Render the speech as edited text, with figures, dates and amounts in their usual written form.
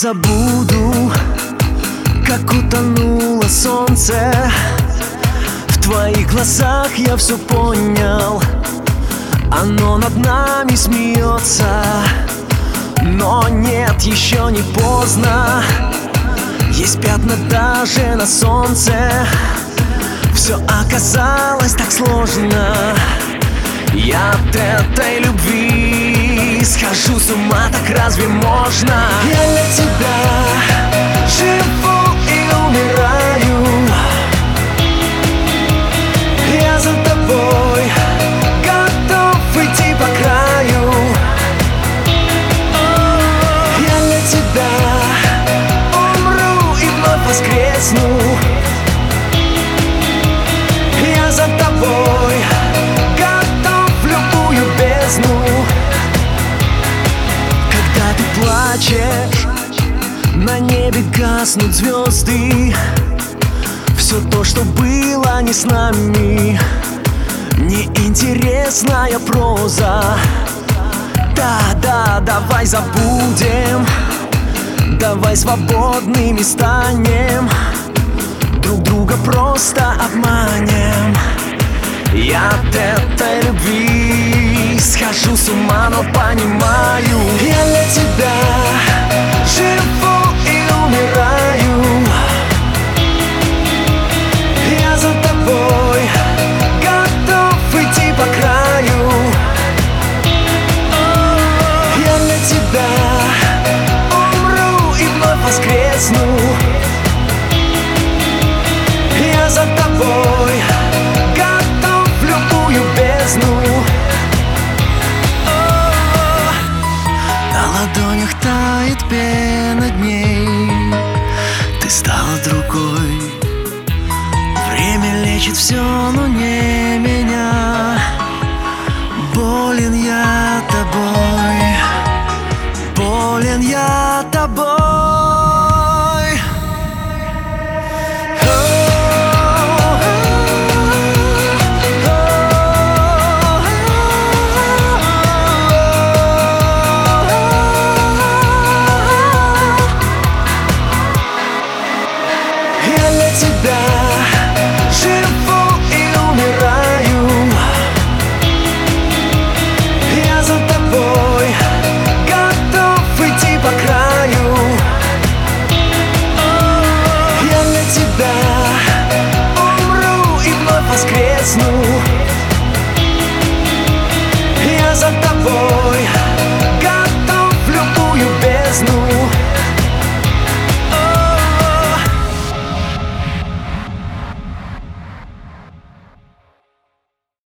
забуду, как утонуло солнце. В твоих глазах я все понял. Оно над нами смеется. Но нет, еще не поздно. Есть пятна даже на солнце. Все оказалось так сложно. Я от этой любви схожу с ума, так разве можно? Я для тебя живу и умираю. Я за тобой готов идти по краю. Я для тебя умру и вновь воскресну. Я за тобой готов в любую бездну. Когда ты плачешь, на небе гаснут звезды. Все то, что было не с нами, неинтересная проза. Да, давай забудем, давай свободными станем, друг друга просто обманем. Я от этой любви схожу с ума, но понимаю, я для тебя живу и умираю. Я за тобой готов идти по краю. Я для тебя умру и вновь воскресну. Я за тобой готов в любую бездну. На ладонях тает пена дней. Ты стала другой. Время лечит все, но не меня. Болен я тобой. Болен я тобой. Я для тебя живу и умираю. Я за тобой готов идти по краю. Я для тебя умру и вновь воскресну. Я за тобой